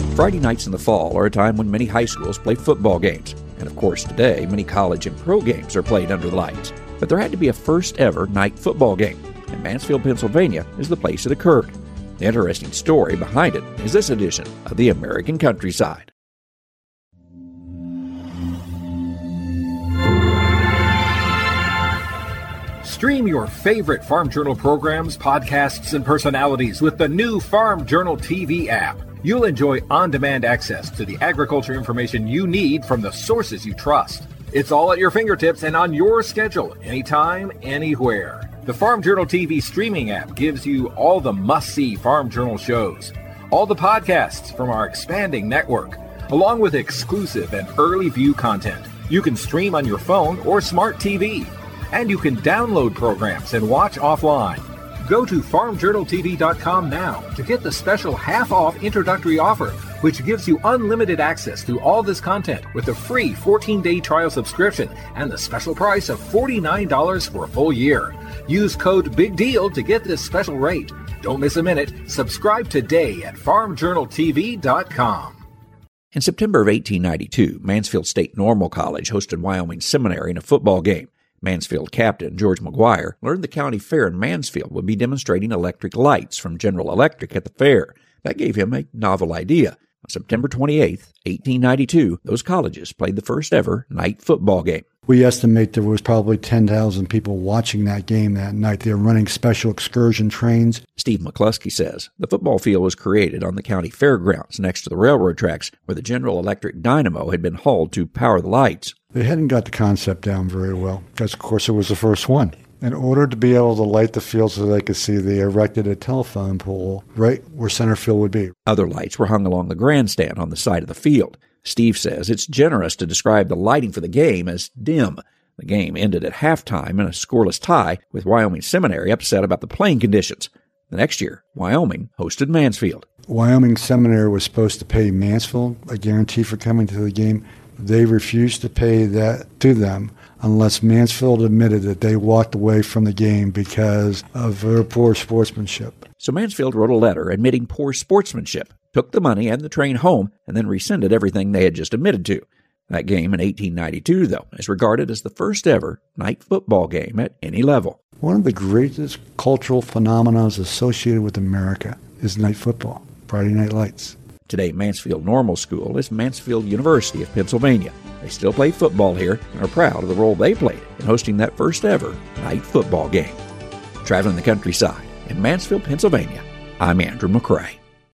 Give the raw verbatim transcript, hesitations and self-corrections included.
Friday nights in the fall are a time when many high schools play football games. And of course today, many college and pro games are played under the lights. But there had to be a first ever night football game, and Mansfield, Pennsylvania is the place it occurred. The interesting story behind it is this edition of The American Countryside. Stream your favorite Farm Journal programs, podcasts, and personalities with the new Farm Journal T V app. You'll enjoy on-demand access to the agriculture information you need from the sources you trust. It's all at your fingertips and on your schedule, anytime, anywhere. The Farm Journal T V streaming app gives you all the must-see Farm Journal shows, all the podcasts from our expanding network, along with exclusive and early view content. You can stream on your phone or smart T V, and you can download programs and watch offline. Go to farm journal t v dot com now to get the special half-off introductory offer, which gives you unlimited access to all this content with a free fourteen-day trial subscription and the special price of forty-nine dollars for a full year. Use code BIGDEAL to get this special rate. Don't miss a minute. Subscribe today at farm journal t v dot com. In September of eighteen ninety-two, Mansfield State Normal College hosted Wyoming Seminary in a football game. Mansfield captain George McGuire learned the county fair in Mansfield would be demonstrating electric lights from General Electric at the fair. That gave him a novel idea. On September twenty-eighth, eighteen ninety-two, those colleges played the first ever night football game. We estimate there was probably ten thousand people watching that game that night. They were running special excursion trains. Steve McCluskey says the football field was created on the county fairgrounds next to the railroad tracks where the General Electric dynamo had been hauled to power the lights. They hadn't got the concept down very well because, of course, it was the first one. In order to be able to light the field so they could see, they erected a telephone pole right where center field would be. Other lights were hung along the grandstand on the side of the field. Steve says it's generous to describe the lighting for the game as dim. The game ended at halftime in a scoreless tie, with Wyoming Seminary upset about the playing conditions. The next year, Wyoming hosted Mansfield. Wyoming Seminary was supposed to pay Mansfield a guarantee for coming to the game. They refused to pay that to them unless Mansfield admitted that they walked away from the game because of their poor sportsmanship. So Mansfield wrote a letter admitting poor sportsmanship, took the money and the train home, and then rescinded everything they had just admitted to. That game in eighteen ninety-two, though, is regarded as the first ever night football game at any level. One of the greatest cultural phenomena associated with America is night football, Friday Night Lights. Today, Mansfield Normal School is Mansfield University of Pennsylvania. They still play football here and are proud of the role they played in hosting that first ever night football game. Traveling the countryside in Mansfield, Pennsylvania, I'm Andrew McCrae.